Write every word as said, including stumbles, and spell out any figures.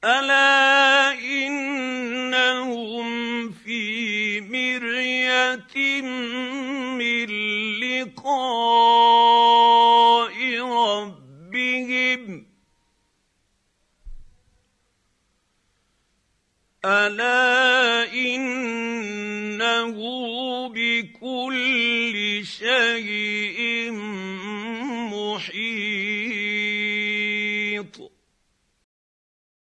ألا إنهم في مرية من لقاء ربهم ألا إنه بكل شيء